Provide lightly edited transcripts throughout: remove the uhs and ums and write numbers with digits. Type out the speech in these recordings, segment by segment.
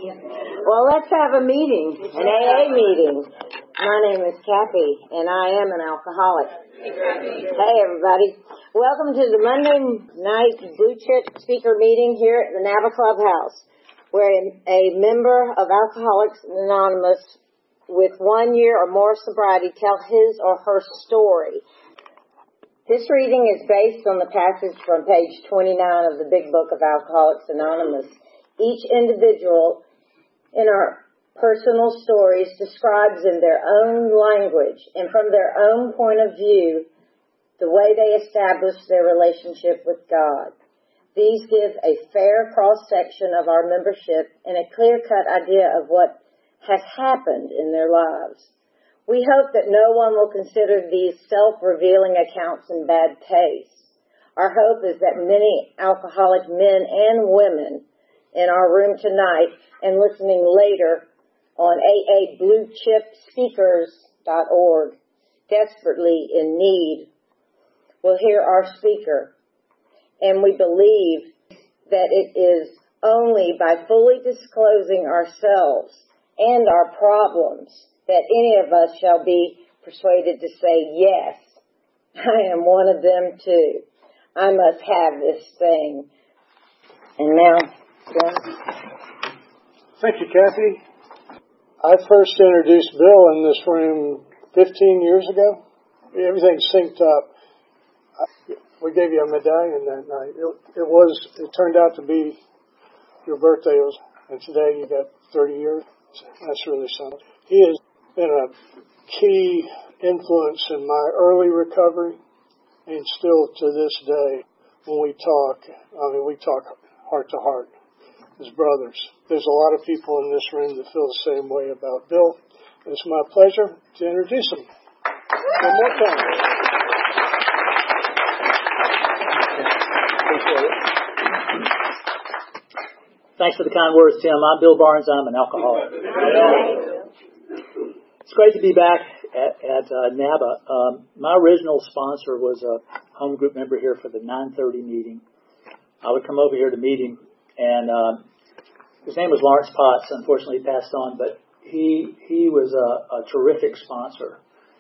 Well, let's have a meeting, an AA meeting. My name is Kathy, and I am an alcoholic. Hey, everybody. Welcome to the Monday night Blue Chip speaker meeting here at the Nava Clubhouse, where a member of Alcoholics Anonymous with 1 year or more sobriety tell his or her story. This reading is based on the passage from page 29 of the Big Book of Alcoholics Anonymous. Each individual in our personal stories describes in their own language and from their own point of view the way they established their relationship with God. These give a fair cross-section of our membership and a clear-cut idea of what has happened in their lives. We hope that no one will consider these self-revealing accounts in bad taste. Our hope is that many alcoholic men and women in our room tonight and listening later on aabluechipspeakers.org, desperately in need, will hear our speaker. And we believe that it is only by fully disclosing ourselves and our problems that any of us shall be persuaded to say, yes, I am one of them too. I must have this thing. And now, Jim. Thank you, Kathy. I first introduced Bill in this room 15 years ago. Everything synced up. We gave you a medallion that night. It turned out to be your birthday, and today you got 30 years. That's really something. He has been a key influence in my early recovery, and still to this day, when we talk heart to heart as brothers. There's a lot of people in this room that feel the same way about Bill. And it's my pleasure to introduce him one more time. Thanks for the kind words, Tim. I'm Bill Barnes. I'm an alcoholic. It's great to be back at NABA. My original sponsor was a home group member here for the 9:30 meeting. I would come over here to meet him, and his name was Lawrence Potts. Unfortunately, he passed on, but he was a terrific sponsor.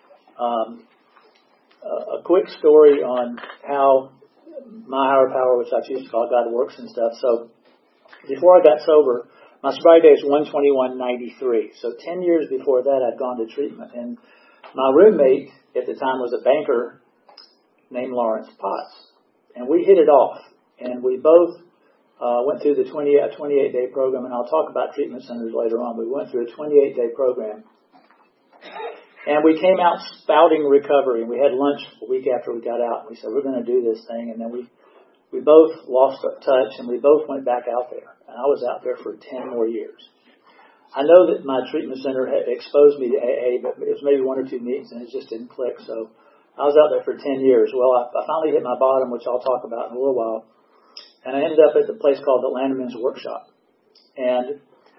A quick story on how my higher power, which I choose to call God, works and stuff. So before I got sober, my sobriety day is 1/21/93. So 10 years before that, I'd gone to treatment. And my roommate at the time was a banker named Lawrence Potts. And we hit it off. And we both went through the 28-day program. And I'll talk about treatment centers later on. We went through a 28-day program. And we came out spouting recovery. And we had lunch a week after we got out. And we said, we're going to do this thing. And then we both lost touch, and we both went back out there. And I was out there for 10 more years. I know that my treatment center had exposed me to AA, but it was maybe 1 or 2 meetings, and it just didn't click. So I was out there for 10 years. Well, I finally hit my bottom, which I'll talk about in a little while. And I ended up at the place called the Landerman's Workshop. And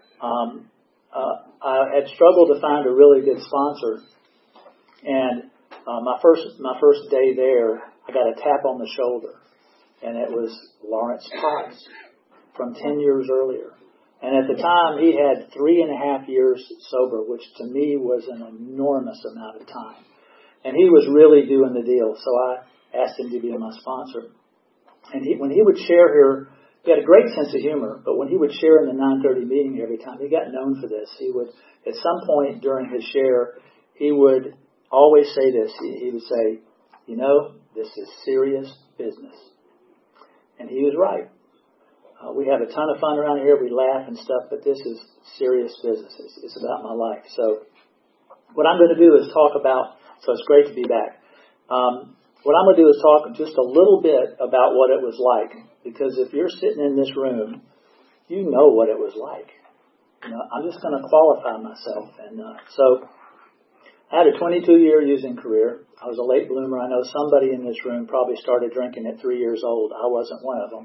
I had struggled to find a really good sponsor. And my first day there, I got a tap on the shoulder. And it was Lawrence Potts from 10 years earlier. And at the time, he had 3.5 years sober, which to me was an enormous amount of time. And he was really doing the deal. So I asked him to be my sponsor. And when he would share here, he had a great sense of humor. But when he would share in the 9:30 meeting every time, he got known for this. He would, at some point during his share, he would always say this. He would say, you know, this is serious business. And he was right. We have a ton of fun around here. We laugh and stuff, but this is serious business. It's about my life. So what I'm going to do is talk about, so it's great to be back. What I'm going to do is talk just a little bit about what it was like. Because if you're sitting in this room, you know what it was like. You know, I'm just going to qualify myself. And so I had a 22-year using career. I was a late bloomer. I know somebody in this room probably started drinking at 3 years old. I wasn't one of them.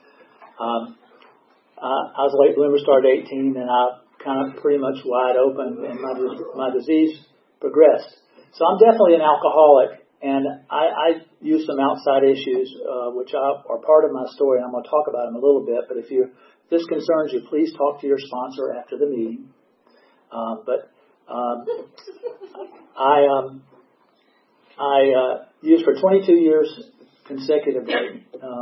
I was a late bloomer, started 18, and I kind of pretty much wide open, and my disease progressed. So I'm definitely an alcoholic, and I use some outside issues, which are part of my story, and I'm going to talk about them a little bit. But if you this concerns you, please talk to your sponsor after the meeting. I used for 22 years consecutively,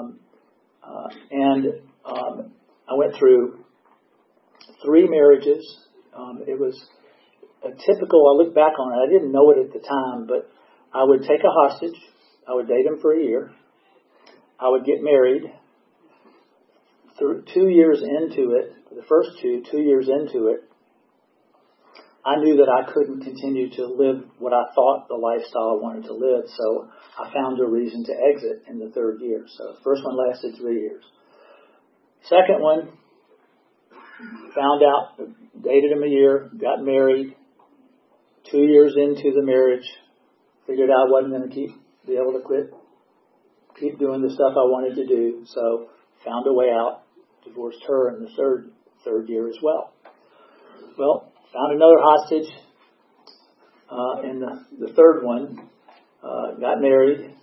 and I went through 3 marriages. It was a typical, I look back on it, I didn't know it at the time, but I would take a hostage, I would date him for a year, I would get married. 2 years into it, the first 2 years into it, I knew that I couldn't continue to live what I thought the lifestyle I wanted to live, so I found a reason to exit in the 3rd year. So the first one lasted 3 years. Second one, found out, dated him a year, got married. 2 years into the marriage, figured out I wasn't going to be able to keep doing the stuff I wanted to do, so found a way out, divorced her in the third year as well. Well, found another hostage in the 3rd one, got married,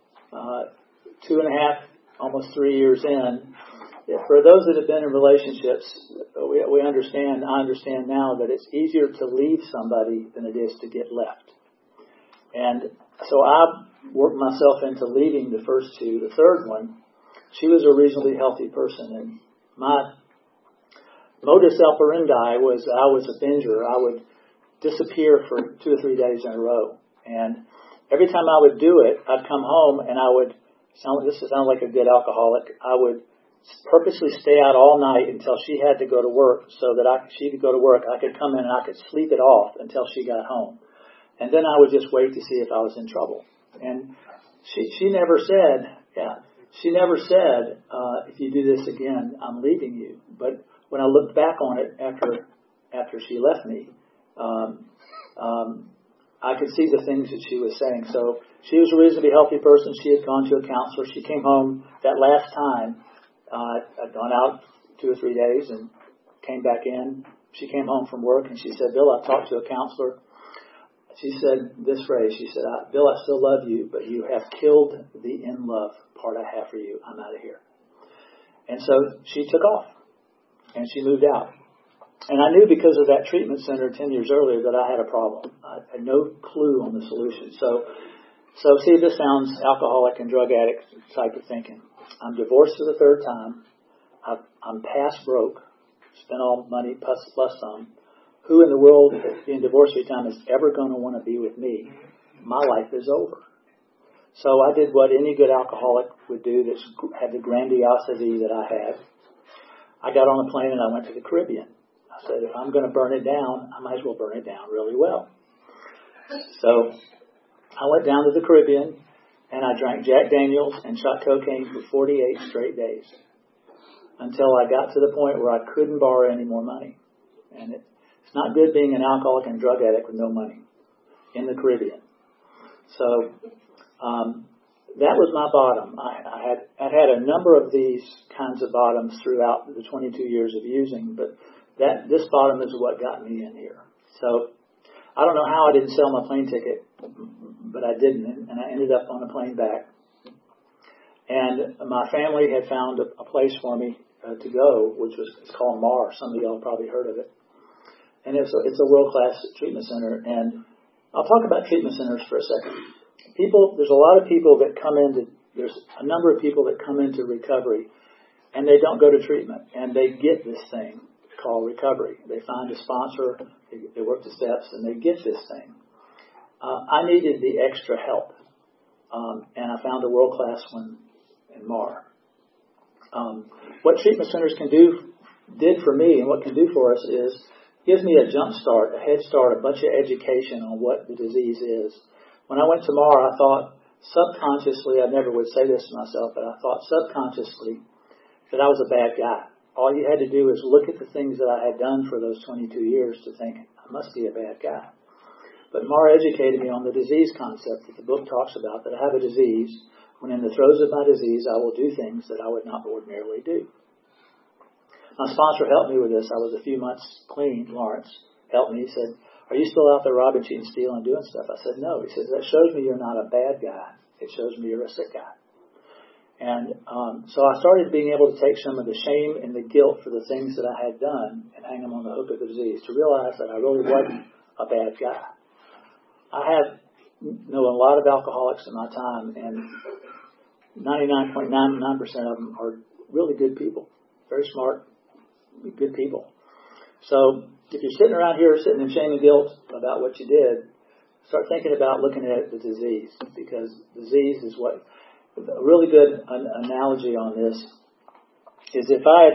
2.5, almost 3 years in. For those that have been in relationships, we understand, I understand now that it's easier to leave somebody than it is to get left. And so I worked myself into leaving the first 2. The 3rd one, she was a reasonably healthy person, and my modus operandi was I was a binger. I would disappear for 2 or 3 days in a row. And every time I would do it, I'd come home and I would, this sounds like a good alcoholic, I would purposely stay out all night until she had to go to work so that she could go to work. I could come in and I could sleep it off until she got home. And then I would just wait to see if I was in trouble. And she never said, if you do this again, I'm leaving you. But when I looked back on it after she left me, I could see the things that she was saying. So she was a reasonably healthy person. She had gone to a counselor. She came home that last time. I'd gone out 2 or 3 days and came back in. She came home from work and she said, Bill, I talked to a counselor. She said this phrase. She said, Bill, I still love you, but you have killed the in love part I have for you. I'm out of here. And so she took off and she moved out. And I knew because of that treatment center 10 years earlier that I had a problem. I had no clue on the solution. So see, this sounds alcoholic and drug addict type of thinking. I'm divorced for the 3rd time. I'm past broke. Spent all money plus some. Who in the world, being divorced 3 times, is ever going to want to be with me? My life is over. So I did what any good alcoholic would do that had the grandiosity that I had. I got on a plane and I went to the Caribbean. I said, if I'm going to burn it down, I might as well burn it down really well. So I went down to the Caribbean and I drank Jack Daniels and shot cocaine for 48 straight days until I got to the point where I couldn't borrow any more money. And it's not good being an alcoholic and drug addict with no money in the Caribbean. So that was my bottom. I'd had a number of these kinds of bottoms throughout the 22 years of using, but this bottom is what got me in here. So I don't know how I didn't sell my plane ticket, but I didn't, and I ended up on a plane back. And my family had found a place for me to go, it's called MAR. Some of y'all probably heard of it. And it's a world-class treatment center. And I'll talk about treatment centers for a second. There's a lot of people that there's a number of people that come into recovery, and they don't go to treatment, and they get this thing called recovery. They find a sponsor, they work the steps, and they get this thing. I needed the extra help, and I found a world-class one in MAR. What treatment centers did for me, and what can do for us is gives me a jump start, a head start, a bunch of education on what the disease is. When I went to MAR, I thought subconsciously, I never would say this to myself, but I thought subconsciously that I was a bad guy. All you had to do is look at the things that I had done for those 22 years to think, I must be a bad guy. But MAR educated me on the disease concept that the book talks about, that I have a disease. When in the throes of my disease, I will do things that I would not ordinarily do. My sponsor helped me with this. I was a few months clean. Lawrence helped me. He said, are you still out there robbing, cheating, stealing, doing stuff? I said, no. He said, that shows me you're not a bad guy. It shows me you're a sick guy. And so I started being able to take some of the shame and the guilt for the things that I had done and hang them on the hook of the disease, to realize that I really wasn't a bad guy. I have known a lot of alcoholics in my time, and 99.99% of them are really good people, very smart, good people. So if you're sitting around here sitting in shame and guilt about what you did, start thinking about looking at the disease, because disease is what... A really good analogy on this is if I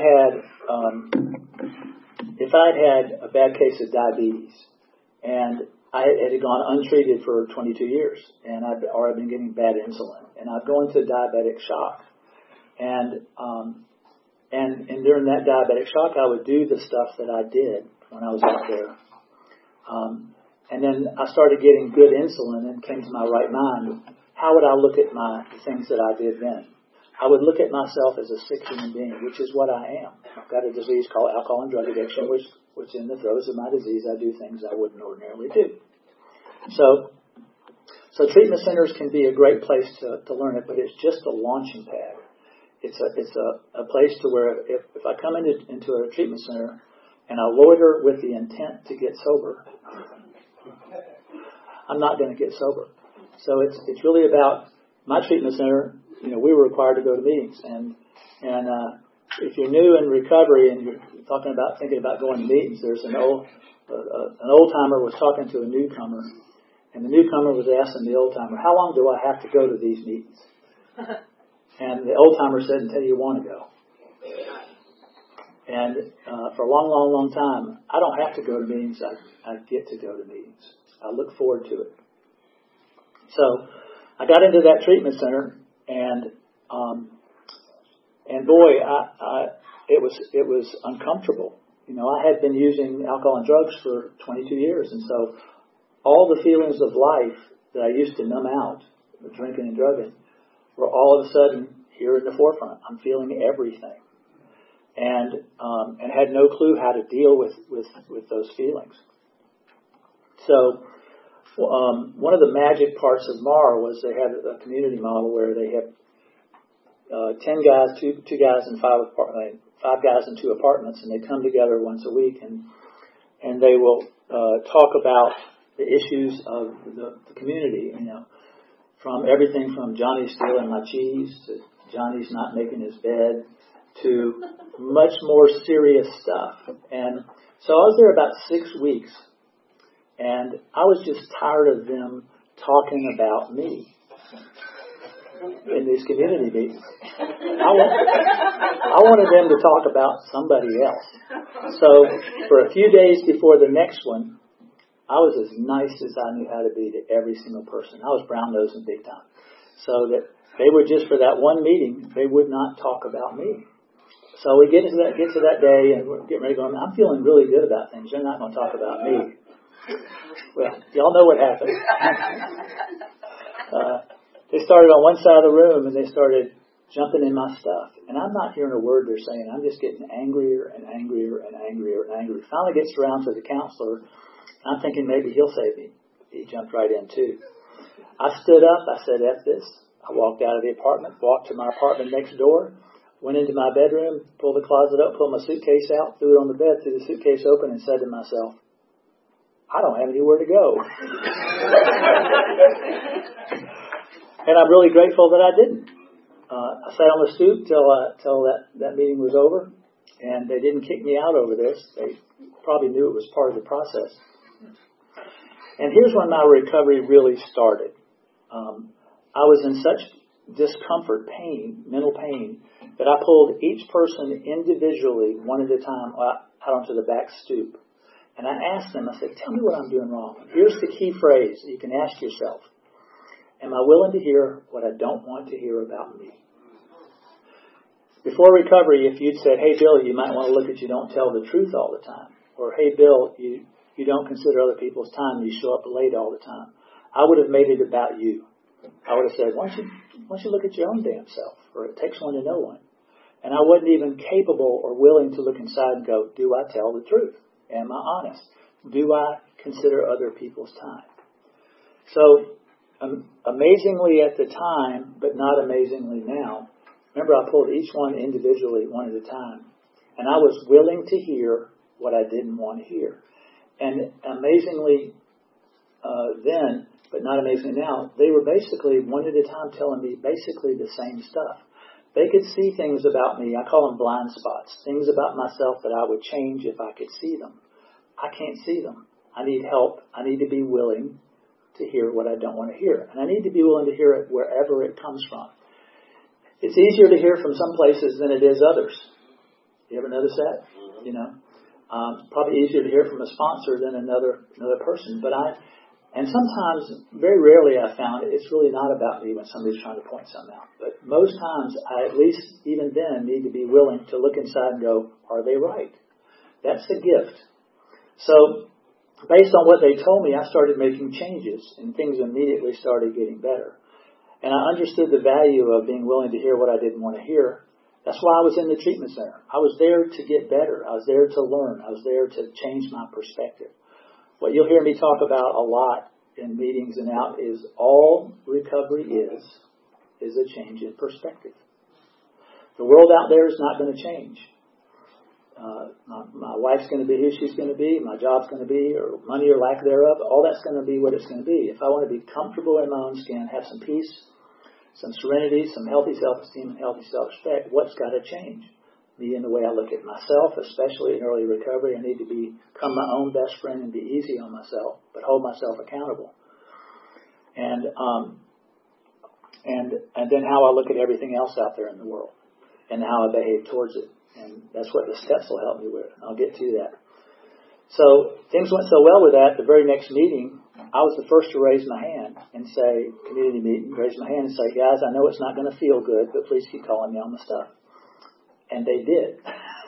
had had a bad case of diabetes and I had gone untreated for 22 years and I've been getting bad insulin and I'd go into diabetic shock and during that diabetic shock I would do the stuff that I did when I was out there. And then I started getting good insulin and came to my right mind. How would I look at the things that I did then? I would look at myself as a sick human being, which is what I am. I've got a disease called alcohol and drug addiction, which in the throes of my disease, I do things I wouldn't ordinarily do. So treatment centers can be a great place to learn it, but it's just a launching pad. It's a place to where if I come into a treatment center and I loiter with the intent to get sober, I'm not going to get sober. So it's really about my treatment center. You know, we were required to go to meetings, and if you're new in recovery and you're thinking about going to meetings, there's an old timer was talking to a newcomer, and the newcomer was asking the old timer, "How long do I have to go to these meetings?" And the old timer said, "Until you want to go." And for a long, long, long time, I don't have to go to meetings. I get to go to meetings. I look forward to it. So I got into that treatment center, and boy, it was uncomfortable. You know, I had been using alcohol and drugs for 22 years, and so all the feelings of life that I used to numb out, drinking and drugging, were all of a sudden here in the forefront. I'm feeling everything, and had no clue how to deal with those feelings. So. One of the magic parts of MAR was they had a community model where they had 10 guys, two guys, and 5 guys in 2 apartments, and they come together once a week, and they will talk about the issues of the community. You know, from everything from Johnny stealing my cheese to Johnny's not making his bed to much more serious stuff. And so I was there about 6 weeks. And I was just tired of them talking about me in these community meetings. I wanted them to talk about somebody else. So for a few days before the next one, I was as nice as I knew how to be to every single person. I was brown-nosing big time. So that they would just, for that one meeting, they would not talk about me. So we get to that day, and we're getting ready to go. I'm feeling really good about things. They're not going to talk about me. Well, y'all know what happened. They started on one side of the room and they started jumping in my stuff. And I'm not hearing a word they're saying. I'm just getting angrier and angrier and angrier and angrier. Finally gets around to the counselor. I'm thinking maybe he'll save me. He jumped right in too. I stood up. I said, "F this." I walked out of the apartment, walked to my apartment next door, went into my bedroom, pulled the closet up, pulled my suitcase out, threw it on the bed, threw the suitcase open, and said to myself, "I don't have anywhere to go." And I'm really grateful that I didn't. I sat on the stoop till that meeting was over, and they didn't kick me out over this. They probably knew it was part of the process. And here's when my recovery really started. I was in such discomfort, pain, mental pain, that I pulled each person individually, one at a time, out onto the back stoop. And I asked them, I said, "Tell me what I'm doing wrong." Here's the key phrase that you can ask yourself. Am I willing to hear what I don't want to hear about me? Before recovery, if you'd said, "Hey, Bill, you might want to look at you don't tell the truth all the time." Or, "Hey, Bill, you don't consider other people's time. You show up late all the time." I would have made it about you. I would have said, why don't you look at your own damn self? Or it takes one to know one. And I wasn't even capable or willing to look inside and go, do I tell the truth? Am I honest? Do I consider other people's time? So, amazingly at the time, but not amazingly now, Remember, I pulled each one individually, one at a time. And I was willing to hear what I didn't want to hear. And amazingly then, but not amazingly now, they were basically, one at a time, telling me basically the same stuff. They could see things about me. I call them blind spots. Things about myself that I would change if I could see them. I can't see them. I need help. I need to be willing to hear what I don't want to hear. And I need to be willing to hear it wherever it comes from. It's easier to hear from some places than it is others. You ever notice that? You know, probably easier to hear from a sponsor than another person. And sometimes, very rarely I found it's really not about me when somebody's trying to point something out. But most times, I at least even then need to be willing to look inside and go, are they right? That's a gift. So, based on what they told me, I started making changes and things immediately started getting better. And I understood the value of being willing to hear what I didn't want to hear. That's why I was in the treatment center. I was there to get better. I was there to learn. I was there to change my perspective. What you'll hear me talk about a lot in meetings and out is all recovery is a change in perspective. The world out there is not going to change. My wife's going to be who she's going to be. My job's going to be, or money or lack thereof. All that's going to be what it's going to be. If I want to be comfortable in my own skin, have some peace, some serenity, some healthy self-esteem, and healthy self-respect, what's got to change? Me in the way I look at myself, especially in early recovery. I need to become my own best friend and be easy on myself, but hold myself accountable. And then how I look at everything else out there in the world and how I behave towards it. And that's what the steps will help me with. I'll get to that. So things went so well with that, the very next meeting, I was the first to raise my hand and say, community meeting, raise my hand and say, guys, I know it's not going to feel good, but please keep calling me on the stuff. And they did.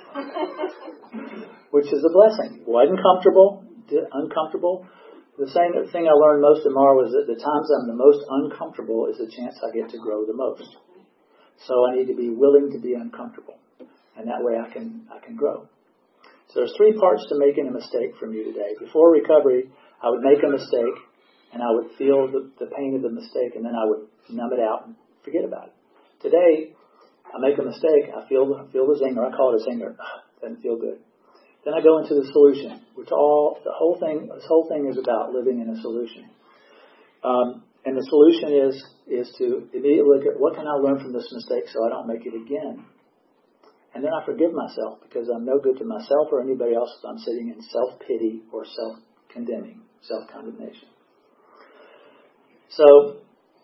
Which is a blessing. Wasn't uncomfortable. The same thing I learned most tomorrow was that the times I'm the most uncomfortable is the chance I get to grow the most. So I need to be willing to be uncomfortable. And that way I can grow. So there's 3 parts to making a mistake from you today. Before recovery, I would make a mistake and I would feel the pain of the mistake and then I would numb it out and forget about it. Today, I make a mistake, I feel the zinger, I call it a zinger. Doesn't feel good. Then I go into the solution, which this whole thing is about living in a solution. And the solution is to immediately look at what can I learn from this mistake so I don't make it again. And then I forgive myself because I'm no good to myself or anybody else if I'm sitting in self-pity or self-condemning, self-condemnation. So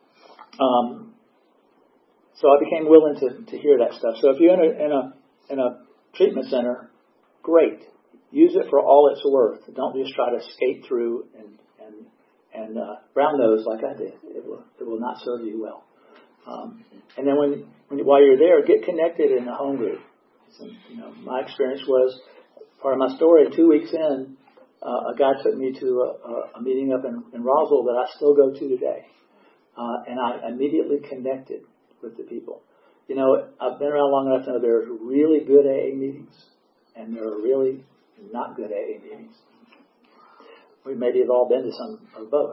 I became willing to hear that stuff. So if you're in a treatment center, great. Use it for all it's worth. Don't just try to skate through and brown nose like I did. It will not serve you well. And then while you're there, get connected in a home group. So, my experience was, part of my story, 2 weeks in, a guy took me to a meeting up in Roswell that I still go to today. And I immediately connected with the people. I've been around long enough to know there are really good AA meetings and there are really not good AA meetings. We maybe have all been to some or both.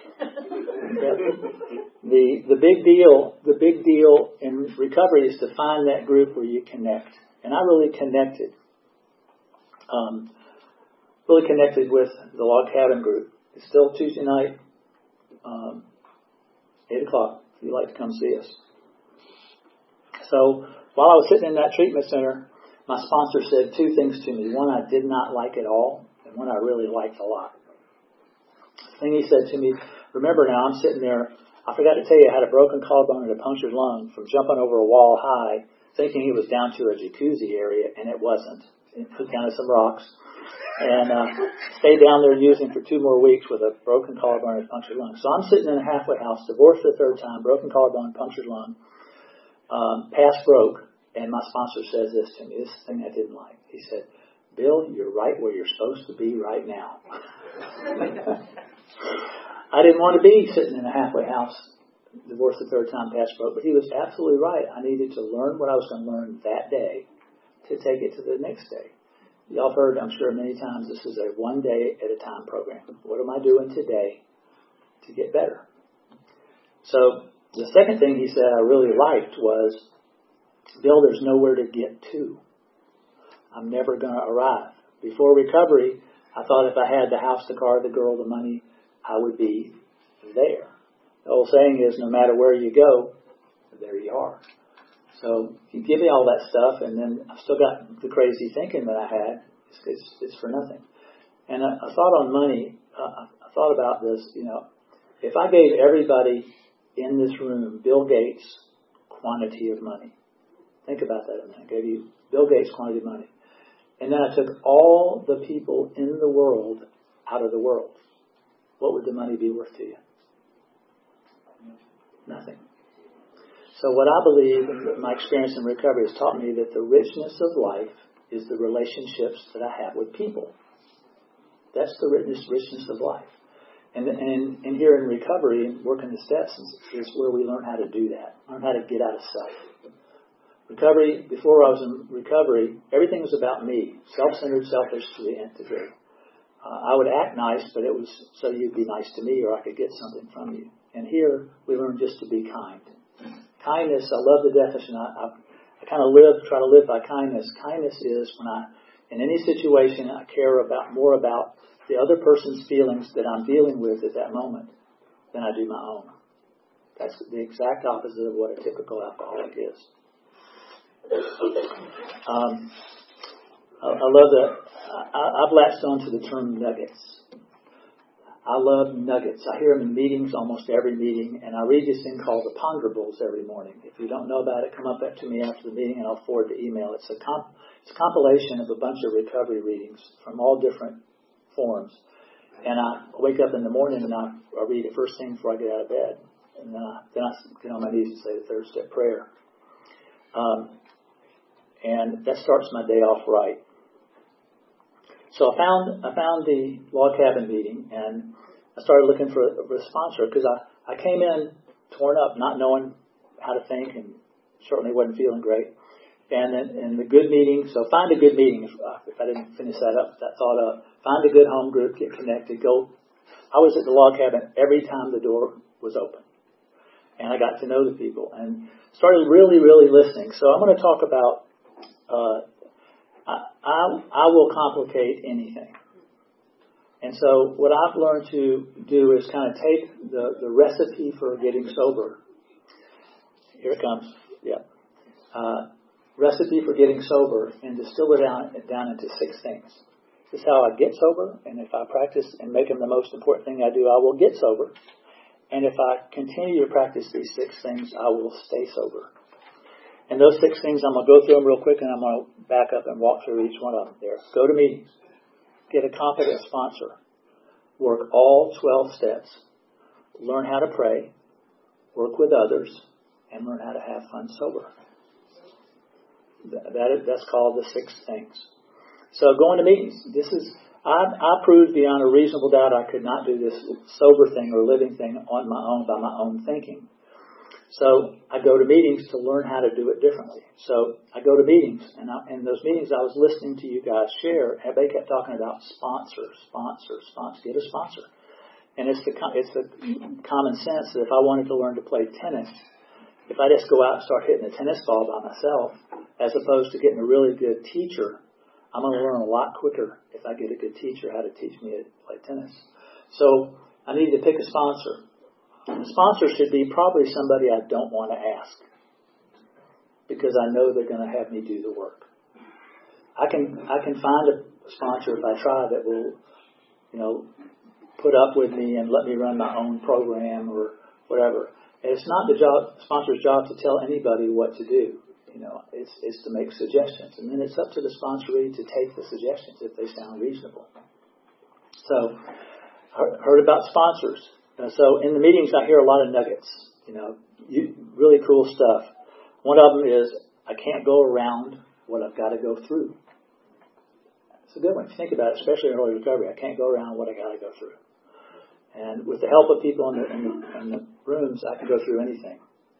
The big deal in recovery is to find that group where you connect. And I really connected with the Log Cabin group. It's still Tuesday night, 8 o'clock, if you'd like to come see us. So while I was sitting in that treatment center, my sponsor said 2 things to me. One I did not like at all, and one I really liked a lot. The thing he said to me, remember now, I'm sitting there, I forgot to tell you I had a broken collarbone and a punctured lung from jumping over a wall high, thinking he was down to a jacuzzi area, and it wasn't. It put down some rocks. And stayed down there using for 2 more weeks with a broken collarbone and a punctured lung. So I'm sitting in a halfway house, divorced the 3rd time, broken collarbone, punctured lung, past broke, and my sponsor says this to me, this thing I didn't like. He said, Bill, you're right where you're supposed to be right now. I didn't want to be sitting in a halfway house, divorced the 3rd time, past broke, but he was absolutely right. I needed to learn what I was going to learn that day to take it to the next day. Y'all have heard, I'm sure, many times, this is a 1 day at a time program. What am I doing today to get better? So the second thing he said I really liked was Bill, there's nowhere to get to. I'm never going to arrive. Before recovery, I thought if I had the house, the car, the girl, the money, I would be there. The old saying is, no matter where you go, there you are. So you give me all that stuff, and then I've still got the crazy thinking that I had. It's for nothing. And I thought on money, I thought about this, if I gave everybody in this room Bill Gates' quantity of money, think about that a minute. I gave you Bill Gates' quantity of money. And then I took all the people in the world out of the world. What would the money be worth to you? Nothing. So what I believe, and my experience in recovery has taught me that the richness of life is the relationships that I have with people. That's the richness of life. And here in recovery and working the steps is where we learn how to do that. Learn how to get out of self. Recovery, before I was in recovery, everything was about me. Self-centered, selfish to the nth degree. I would act nice, but it was so you'd be nice to me or I could get something from you. And here we learn just to be kind. Kindness, I love the definition. I kind of try to live by kindness. Kindness is when in any situation, I care more about the other person's feelings that I'm dealing with at that moment than I do my own. That's the exact opposite of what a typical alcoholic is. I love that. I've latched on to the term nuggets. I love nuggets. I hear them in meetings, almost every meeting, and I read this thing called the Ponderables every morning. If you don't know about it, come up to me after the meeting and I'll forward the email. It's a compilation of a bunch of recovery readings from all different forms. And I wake up in the morning and I read it first thing before I get out of bed. And then I get on my knees and say the third step prayer. And that starts my day off right. So I found the log cabin meeting, and I started looking for a sponsor because I came in torn up, not knowing how to think, and certainly wasn't feeling great. And the good meeting, so find a good meeting. If I didn't finish that thought up, find a good home group, get connected, go. I was at the log cabin every time the door was open, and I got to know the people and started really, really listening. So I'm going to talk about. I will complicate anything. And so what I've learned to do is kind of take the recipe for getting sober. Here it comes. Yeah. Recipe for getting sober and distill it down into 6 things. This is how I get sober, and if I practice and make them the most important thing I do, I will get sober. And if I continue to practice these 6 things, I will stay sober. And those 6 things, I'm going to go through them real quick, and I'm going to back up and walk through each one of them there. Go to meetings. Get a competent sponsor. Work all 12 steps. Learn how to pray. Work with others. And learn how to have fun sober. That's called the 6 things. So going to meetings. I proved beyond a reasonable doubt I could not do this sober thing or living thing on my own by my own thinking. So I go to meetings to learn how to do it differently. So I go to meetings, and in those meetings I was listening to you guys share, and they kept talking about sponsor. Get a sponsor. And it's the common sense that if I wanted to learn to play tennis, if I just go out and start hitting a tennis ball by myself, as opposed to getting a really good teacher, I'm going to learn a lot quicker if I get a good teacher how to teach me to play tennis. So I need to pick a sponsor. The sponsor should be probably somebody I don't want to ask because I know they're going to have me do the work. I can find a sponsor if I try that will, put up with me and let me run my own program or whatever. And it's not the sponsor's job to tell anybody what to do. It's to make suggestions, and then it's up to the sponsoree to take the suggestions if they sound reasonable. So, heard about sponsors. So in the meetings, I hear a lot of nuggets, really cool stuff. One of them is, I can't go around what I've got to go through. It's a good one. If you think about it, especially in early recovery, I can't go around what I got to go through. And with the help of people in the rooms, I can go through anything.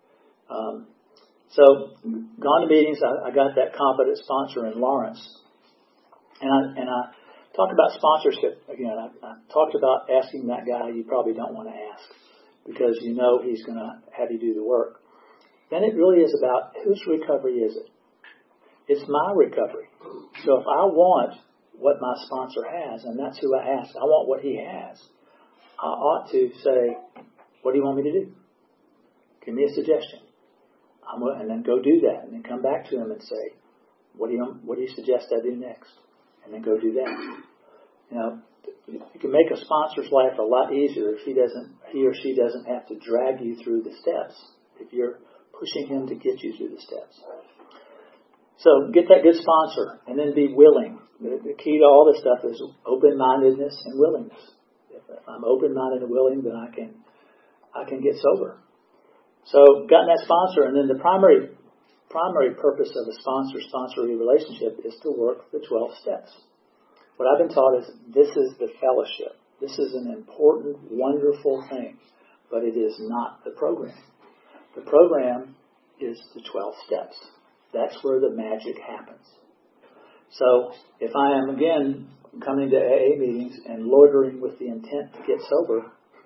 So gone to meetings, I got that competent sponsor in Lawrence. And I talk about sponsorship again. I talked about asking that guy you probably don't want to ask because he's going to have you do the work. then it really is about whose recovery is it? It's my recovery. So if I want what my sponsor has, and that's who I ask, I want what he has, I ought to say, what do you want me to do? Give me a suggestion. And then go do that, and then come back to him and say, what do you suggest I do next? And then go do that. You know, you can make a sponsor's life a lot easier if he or she doesn't have to drag you through the steps, if you're pushing him to get you through the steps. So get that good sponsor, and then be willing. The key to all this stuff is open-mindedness and willingness. If I'm open-minded and willing, then I can get sober. So gotten that sponsor, and then the primary purpose of a sponsor-sponsoree relationship is to work the 12 steps. What I've been taught is this is the fellowship. This is an important, wonderful thing, but it is not the program. The program is the 12 steps. That's where the magic happens. So if I am, again, coming to AA meetings and loitering with the intent to get sober,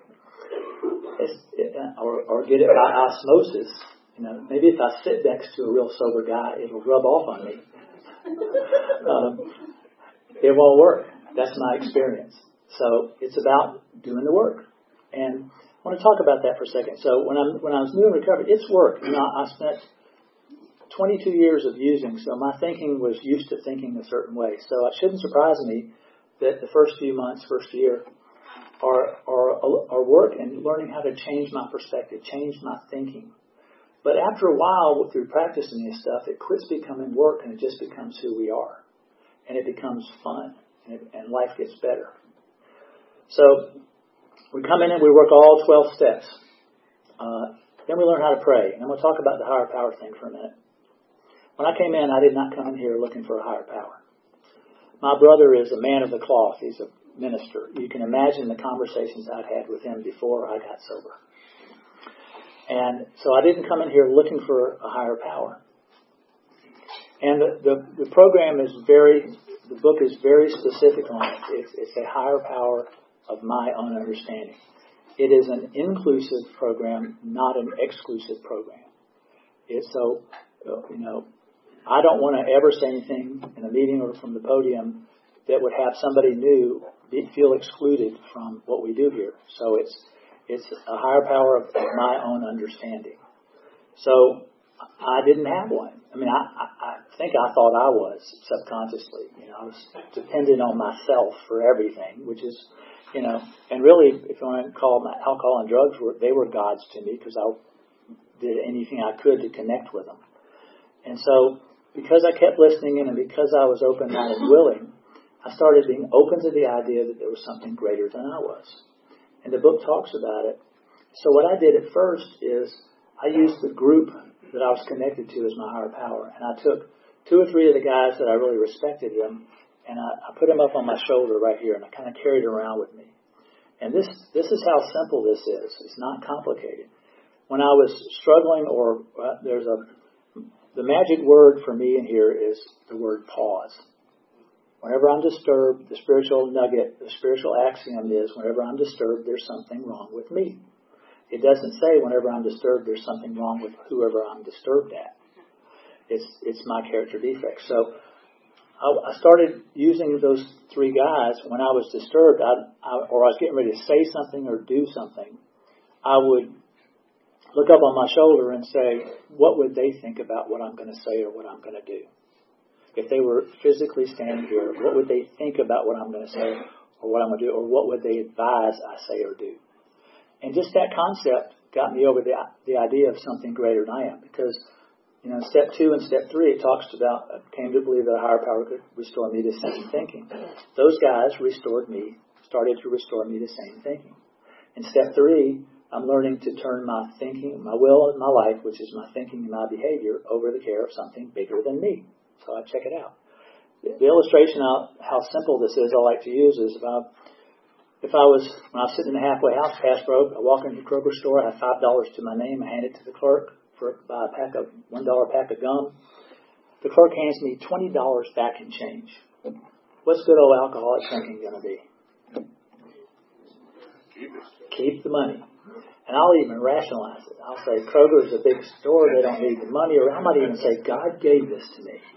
or get it by osmosis, you know, maybe if I sit next to a real sober guy, it'll rub off on me. It won't work. That's my experience. So it's about doing the work. And I want to talk about that for a second. So when I was new in recovery, it's work. You know, I spent 22 years of using, so my thinking was used to thinking a certain way. So it shouldn't surprise me that the first few months, first year, are work and learning how to change my perspective, change my thinking. But after a while, through practicing this stuff, it quits becoming work and it just becomes who we are. And it becomes fun and life gets better. So we come in and we work all 12 steps. Then we learn how to pray. And I'm going to talk about the higher power thing for a minute. When I came in, I did not come in here looking for a higher power. My brother is a man of the cloth. He's a minister. You can imagine the conversations I'd had with him before I got sober. And so I didn't come in here looking for a higher power. And the program is the book is very specific on it. It's a higher power of my own understanding. It is an inclusive program, not an exclusive program. It's so, you know, I don't want to ever say anything in a meeting or from the podium that would have somebody new feel excluded from what we do here. So it's a higher power of my own understanding. So I didn't have one. I mean, I think I thought I was subconsciously. You know, I was dependent on myself for everything, which is, you know, and really, if you want to call my alcohol and drugs, they were gods to me because I did anything I could to connect with them. And so, because I kept listening in and because I was open-minded and willing, I started being open to the idea that there was something greater than I was. And the book talks about it. So what I did at first is I used the group that I was connected to as my higher power. And I took 2 or 3 of the guys that I really respected them, and I put them up on my shoulder right here, and I kind of carried it around with me. And this is how simple this is. It's not complicated. When I was struggling, the magic word for me in here is the word pause. Whenever I'm disturbed, the spiritual nugget, the spiritual axiom is whenever I'm disturbed, there's something wrong with me. It doesn't say whenever I'm disturbed, there's something wrong with whoever I'm disturbed at. It's my character defect. So I started using those 3 guys when I was disturbed, or I was getting ready to say something or do something. I would look up on my shoulder and say, what would they think about what I'm going to say or what I'm going to do? If they were physically standing here, what would they think about what I'm going to say or what I'm going to do, or what would they advise I say or do? And just that concept got me over the idea of something greater than I am. Because, you know, step 2 and step 3, it talks about, I came to believe that a higher power could restore me to sane thinking. Those guys started to restore me to sane thinking. In step 3, I'm learning to turn my thinking, my will and my life, which is my thinking and my behavior, over the care of something bigger than me. So I check it out. The illustration of how simple this is I like to use is when I was sitting in the halfway house, past broke, I walk into the Kroger store, I have $5 to my name, I hand it to the clerk for buy a $1 pack of gum. The clerk hands me $20 back in change. What's good old alcoholic thinking going to be? Keep the money. And I'll even rationalize it. I'll say, Kroger's a big store. They don't need the money. Or I might even say, God gave this to me.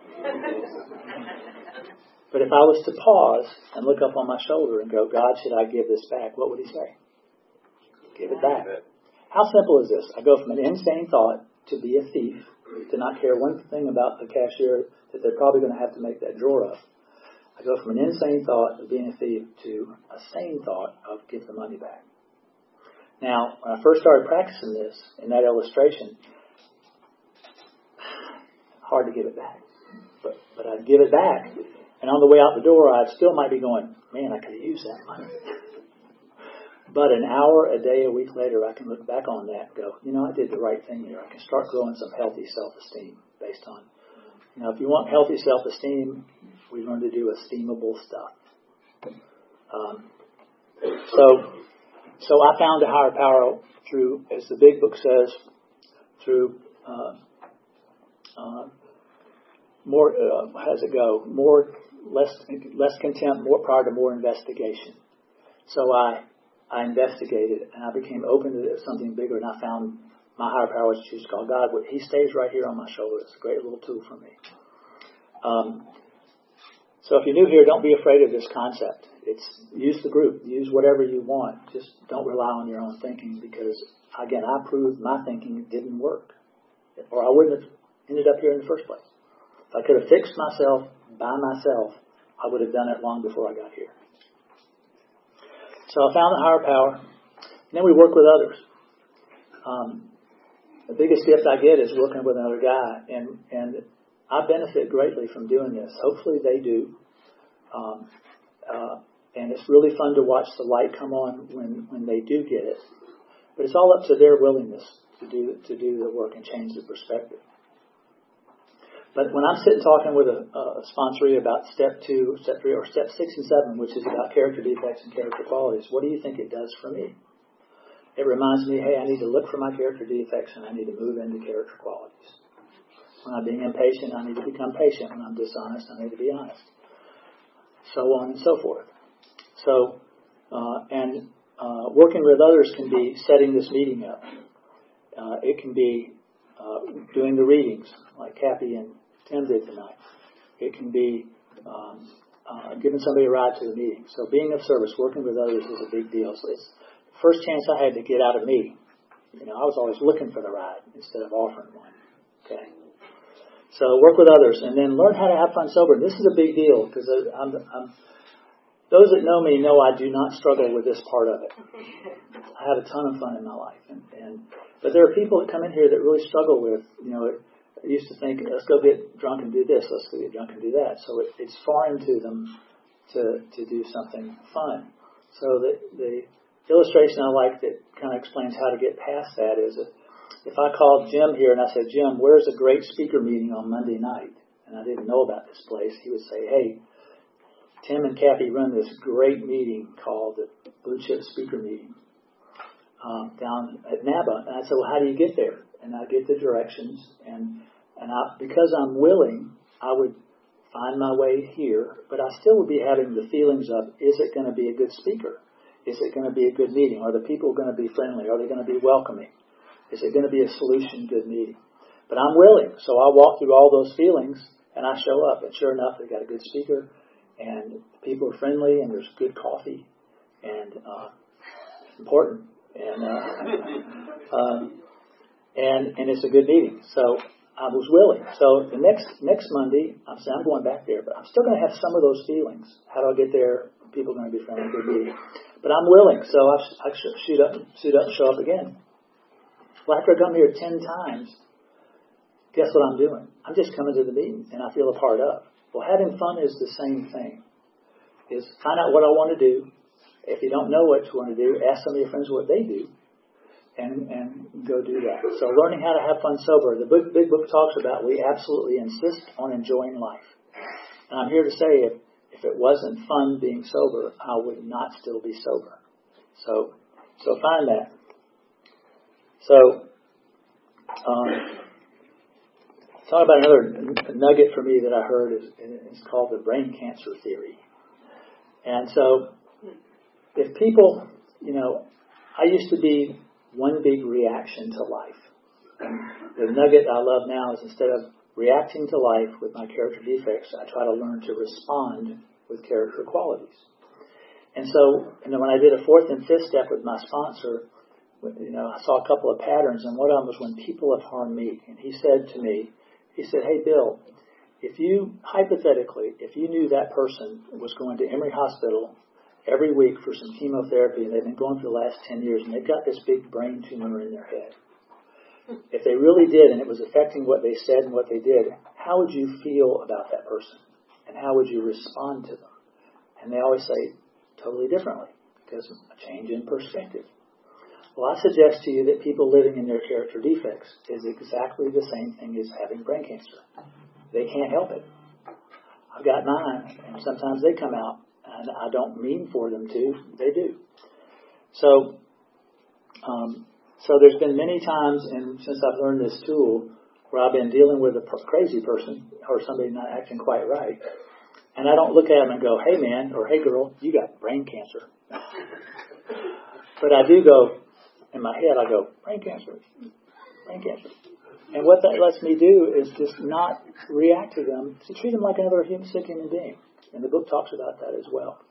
But if I was to pause and look up on my shoulder and go, God, should I give this back? What would he say? Give it back. How simple is this? I go from an insane thought to be a thief, to not care one thing about the cashier that they're probably going to have to make that drawer up. I go from an insane thought of being a thief to a sane thought of give the money back. Now, when I first started practicing this, in that illustration, hard to give it back. But I'd give it back, and on the way out the door, I still might be going, man, I could have used that money. But an hour, a day, a week later, I can look back on that and go, I did the right thing here. I can start growing some healthy self-esteem based on. If you want healthy self-esteem, we learn to do esteemable stuff. So I found a higher power through, as the big book says, through more. How does it go? Less contempt, more power to more investigation. So I investigated and I became open to something bigger, and I found my higher power, which is called God. He stays right here on my shoulder. It's a great little tool for me. So if you're new here, don't be afraid of this concept. Use the group. Use whatever you want. Just don't rely on your own thinking, because, again, I proved my thinking didn't work, or I wouldn't have ended up here in the first place. If I could have fixed myself by myself, I would have done it long before I got here. So I found the higher power. And then we work with others. The biggest gift I get is working with another guy, and I benefit greatly from doing this. Hopefully they do. And it's really fun to watch the light come on when they do get it. But it's all up to their willingness to do the work and change the perspective. But when I'm sitting talking with a sponsoree about step 2, step 3, or step 6 and 7, which is about character defects and character qualities, what do you think it does for me? It reminds me, hey, I need to look for my character defects and I need to move into character qualities. When I'm being impatient, I need to become patient. When I'm dishonest, I need to be honest. So on and so forth. So, working with others can be setting this meeting up. It can be doing the readings, like Kathy and Tim did tonight. It can be giving somebody a ride to the meeting. So being of service, working with others is a big deal. So it's the first chance I had to get out of me. I was always looking for the ride instead of offering one. Okay. So work with others, and then learn how to have fun sober. This is a big deal, because those that know me know I do not struggle with this part of it. I have a ton of fun in my life, but there are people that come in here that really struggle with. I used to think, let's go get drunk and do this, let's go get drunk and do that. So it's foreign to them to do something fun. So the illustration I like that kind of explains how to get past that is that if I called Jim here and I said, Jim, where's a great speaker meeting on Monday night? And I didn't know about this place. He would say, hey, Tim and Kathy run this great meeting called the Blue Chip Speaker Meeting down at NABA. And I said, well, how do you get there? And I get the directions. And because I'm willing, I would find my way here. But I still would be having the feelings of, is it going to be a good speaker? Is it going to be a good meeting? Are the people going to be friendly? Are they going to be welcoming? Is it going to be a solution-good meeting? But I'm willing. So I walk through all those feelings, and I show up. And sure enough, they got a good speaker, and people are friendly, and there's good coffee, and important. And it's a good meeting. So I was willing. So the next Monday, I'm saying I'm going back there, but I'm still going to have some of those feelings. How do I get there? People are going to be friendly, good meeting. But I'm willing. So I suit up and show up again. Well, after I come here 10 times, guess what I'm doing? I'm just coming to the meeting, and I feel a part of. Well, having fun is the same thing. Is find out what I want to do. If you don't know what you want to do, ask some of your friends what they do, and go do that. So learning how to have fun sober. The big book talks about we absolutely insist on enjoying life. And I'm here to say if it wasn't fun being sober, I would not still be sober. So find that. So, talk about another nugget for me that I heard. It's called the brain cancer theory. And so, if people, I used to be one big reaction to life. And the nugget I love now is instead of reacting to life with my character defects, I try to learn to respond with character qualities. And so, when I did a fourth and fifth step with my sponsor, I saw a couple of patterns, and one of them was when people have harmed me. And he said to me, hey, Bill, if you knew that person was going to Emory Hospital every week for some chemotherapy, and they've been going for the last 10 years, and they've got this big brain tumor in their head, if they really did, and it was affecting what they said and what they did, how would you feel about that person? And how would you respond to them? And they always say, totally differently, because a change in perspective. Well, I suggest to you that people living in their character defects is exactly the same thing as having brain cancer. They can't help it. I've got mine, and sometimes they come out, and I don't mean for them to. They do. So there's been many times, and since I've learned this tool, where I've been dealing with a crazy person or somebody not acting quite right, and I don't look at them and go, hey man, or hey girl, you got brain cancer. But I do go, in my head, I go, brain cancer. And what that lets me do is just not react to them, to treat them like another sick human being. And the book talks about that as well.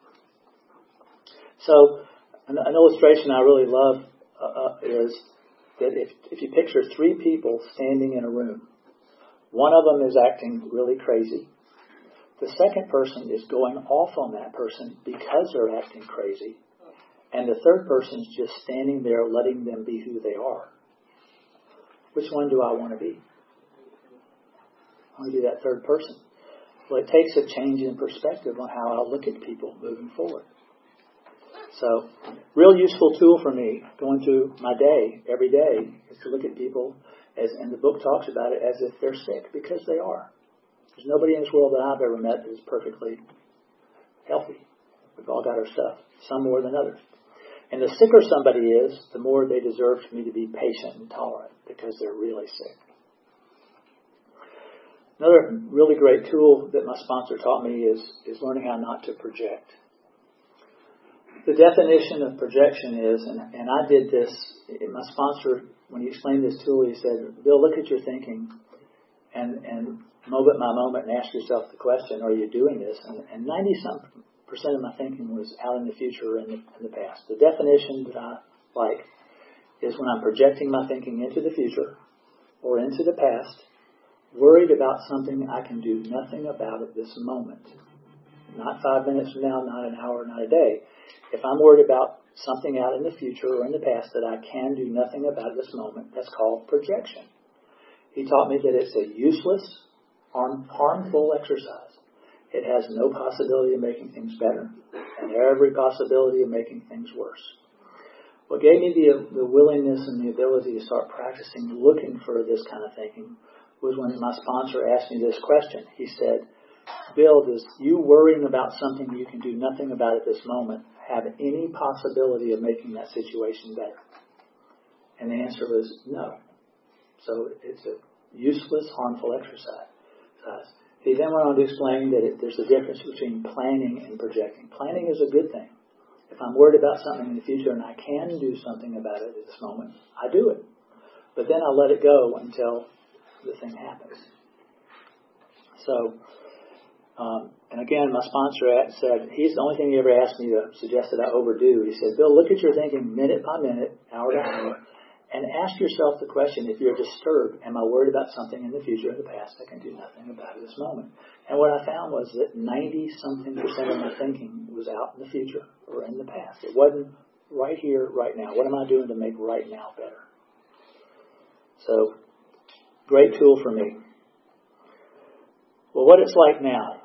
So an illustration I really love is that if you picture three people standing in a room, one of them is acting really crazy. The second person is going off on that person because they're acting crazy. And the third person is just standing there letting them be who they are. Which one do I want to be? I want to be that third person. Well, it takes a change in perspective on how I look at people moving forward. So, real useful tool for me going through my day, every day, is to look at people, and the book talks about it, as if they're sick, because they are. There's nobody in this world that I've ever met that is perfectly healthy. We've all got our stuff, some more than others. And the sicker somebody is, the more they deserve for me to be patient and tolerant, because they're really sick. Another really great tool that my sponsor taught me is learning how not to project. The definition of projection is, and I did this, my sponsor, when he explained this tool, he said, Bill, look at your thinking and moment by moment and ask yourself the question, are you doing this? And 90-something% of my thinking was out in the future or in the past. The definition that I like is when I'm projecting my thinking into the future or into the past, worried about something I can do nothing about at this moment. Not 5 minutes from now, not an hour, not a day. If I'm worried about something out in the future or in the past that I can do nothing about at this moment, that's called projection. He taught me that it's a useless, harmful exercise. It has no possibility of making things better and every possibility of making things worse. What gave me the willingness and the ability to start practicing looking for this kind of thinking was when my sponsor asked me this question. He said, Bill, does you worrying about something you can do nothing about at this moment have any possibility of making that situation better? And the answer was no. So it's a useless, harmful exercise. He then went on to explain that there's a difference between planning and projecting. Planning is a good thing. If I'm worried about something in the future and I can do something about it at this moment, I do it. But then I let it go until the thing happens. So, and again, my sponsor said, he's the only thing he ever asked me to suggest that I overdo. He said, Bill, look at your thinking minute by minute, hour to hour, and ask yourself the question, if you're disturbed, am I worried about something in the future or the past I can do nothing about at this moment? And what I found was that 90-something% of my thinking was out in the future or in the past. It wasn't right here, right now. What am I doing to make right now better? So, great tool for me. Well, what it's like now.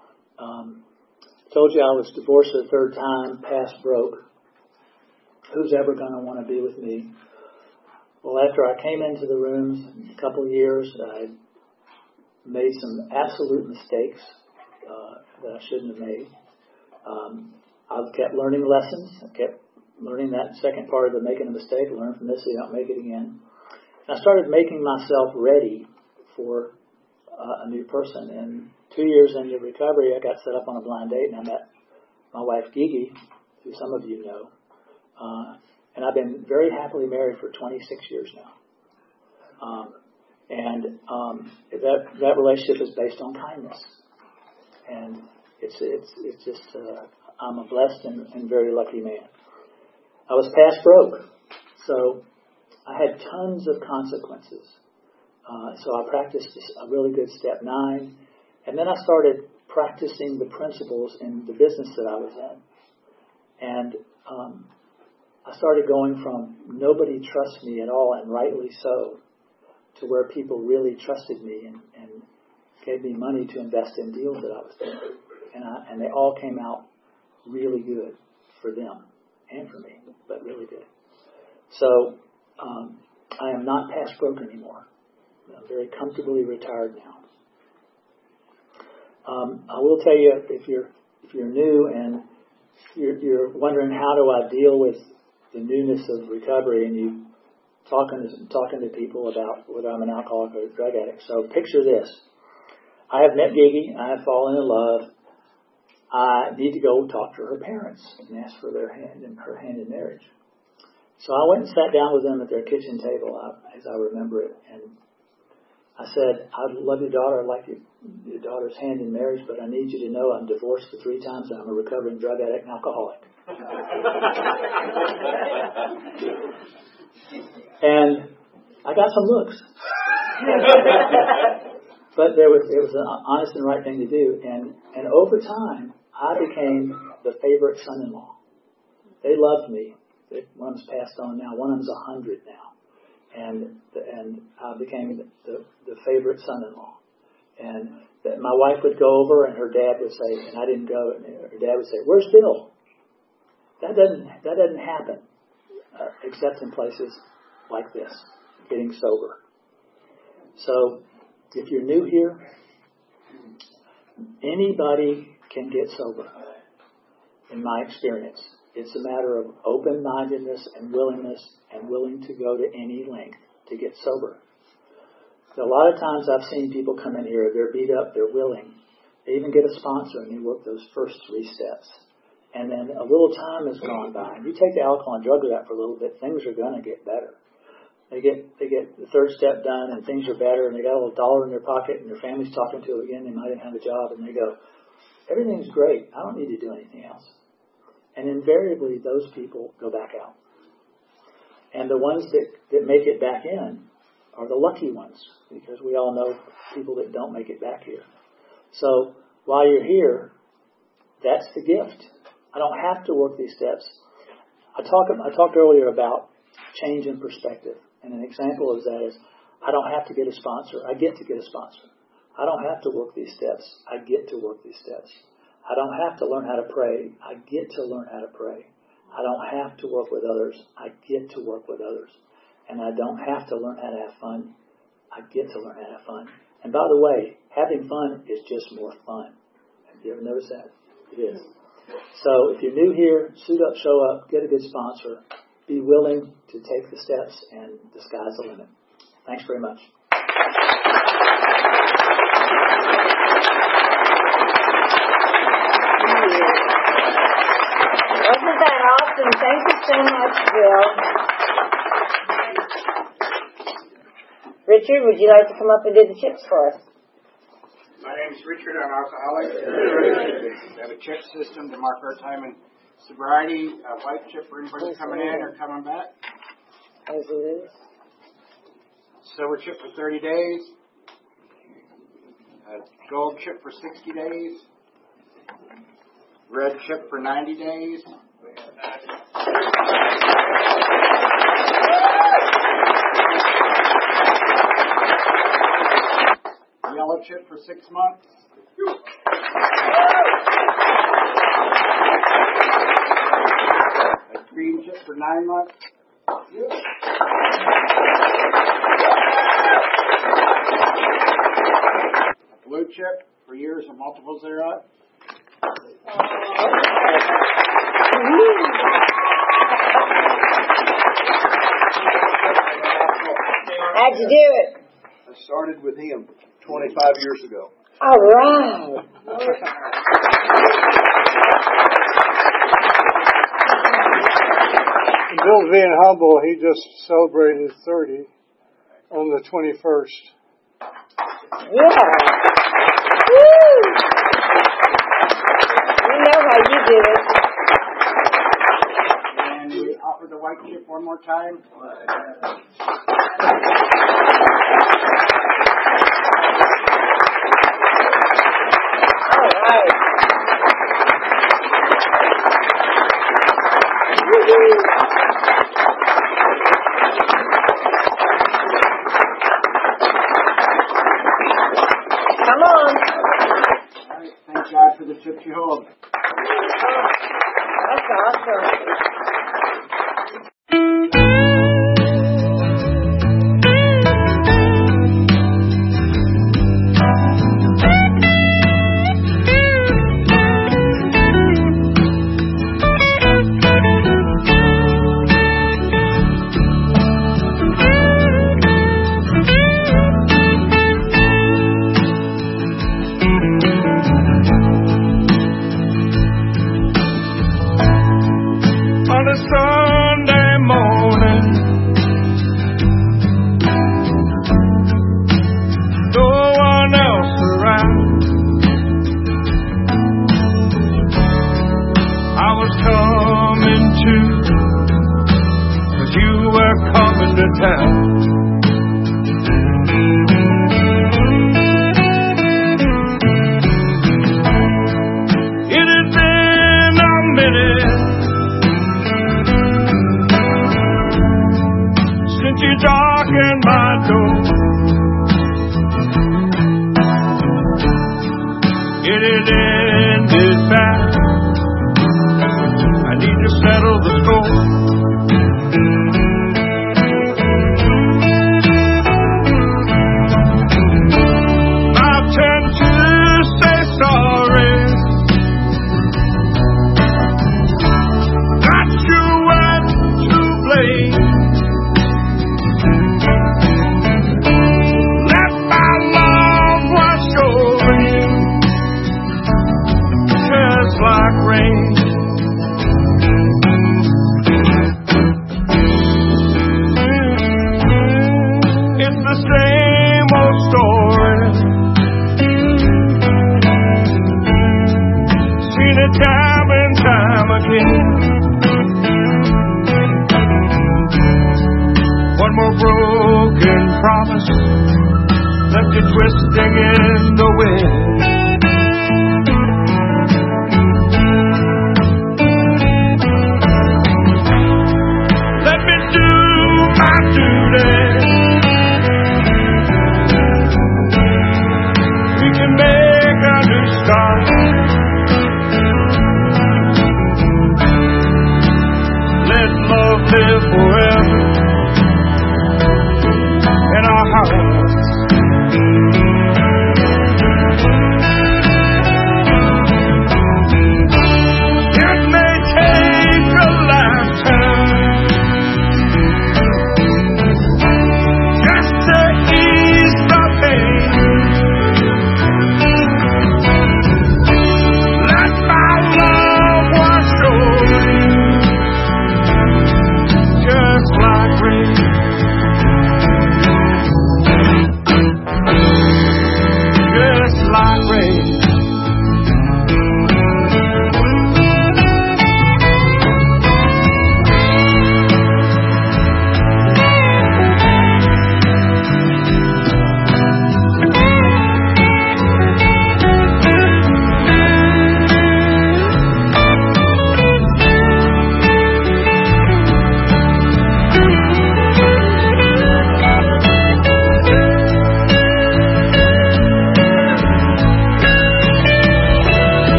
Told you I was divorced a third time, past broke. Who's ever going to want to be with me? Well, after I came into the rooms, a couple of years, I made some absolute mistakes that I shouldn't have made. I kept learning lessons. I kept learning that second part of the making a mistake. Learn from this so you don't make it again. And I started making myself ready for a new person. And 2 years into recovery, I got set up on a blind date, and I met my wife, Gigi, who some of you know. And I've been very happily married for 26 years now. That relationship is based on kindness. And it's just, I'm a blessed and very lucky man. I was past broke, so I had tons of consequences. So I practiced a really good step 9, and then I started practicing the principles in the business that I was in. And I started going from nobody trusts me at all, and rightly so, to where people really trusted me and gave me money to invest in deals that I was doing. And they all came out really good for them and for me, but really good. So I am not past broke anymore. I'm very comfortably retired now. I will tell you, if you're new and you're wondering how do I deal with the newness of recovery, and you talking to people about whether I'm an alcoholic or a drug addict. So picture this: I have met Gigi, I have fallen in love. I need to go talk to her parents and ask for her hand in marriage. So I went and sat down with them at their kitchen table, as I remember it, and I said, I love your daughter. I'd like your daughter's hand in marriage, but I need you to know I'm divorced for 3 times and I'm a recovering drug addict and alcoholic. And I got some looks. But it was an honest and right thing to do. And over time, I became the favorite son-in-law. They loved me. One of them's passed on now. One of them's 100 now. And I became the favorite son-in-law. And my wife would go over, and her dad would say, and I didn't go, and her dad would say, "Where's Bill?" That doesn't happen, except in places like this, getting sober. So, if you're new here, anybody can get sober. In my experience, it's a matter of open-mindedness and willingness, and willing to go to any length to get sober. A lot of times I've seen people come in here, they're beat up, they're willing. They even get a sponsor and they work those first 3 steps. And then a little time has gone by. And you take the alcohol and drug out for a little bit, things are going to get better. They get the 3rd step done and things are better, and they got a little dollar in their pocket and their family's talking to them again, they might have a job, and they go, everything's great, I don't need to do anything else. And invariably those people go back out. And the ones that make it back in are the lucky ones, because we all know people that don't make it back here. So while you're here, that's the gift. I don't have to work these steps. I talked earlier about change in perspective, and an example of that is I don't have to get a sponsor. I get to get a sponsor. I don't have to work these steps. I get to work these steps. I don't have to learn how to pray. I get to learn how to pray. I don't have to work with others. I get to work with others. And I don't have to learn how to have fun. I get to learn how to have fun. And by the way, having fun is just more fun. Have you ever noticed that? It is. So if you're new here, suit up, show up, get a good sponsor. Be willing to take the steps, and the sky's the limit. Thanks very much. Wasn't that awesome? Thank you so much, Bill. Richard, would you like to come up and do the chips for us? My name is Richard. I'm alcoholic. We have a chip system to mark our time in sobriety. A white chip for anybody coming in or coming back. As it is. Silver chip for 30 days. A gold chip for 60 days. Red chip for 90 days. Yellow chip for 6 months. A green chip for 9 months. A blue chip for years and multiples thereof. How'd you do it? I started with him 25 years ago. All right. Bill's being humble. He just celebrated 30 on the 21st. Yeah. Woo! We know how you do it. And we offer the white chip one more time. All right. Woo-hoo. Come on. All right, thank God for the chips you hold. That's awesome. On a Sunday morning, no one else around. I was coming to, 'cause you were coming to town. It had been a minute since you darkened my door. It had ended bad. I need to settle the score. I've tend to say sorry. Not sure what to blame. Let my love wash over you, just like rain. It's the same old story, seen it time and time again. One more broken promise left you twisting in the wind. Let me do my duty. We can make a new start. Let love live forever.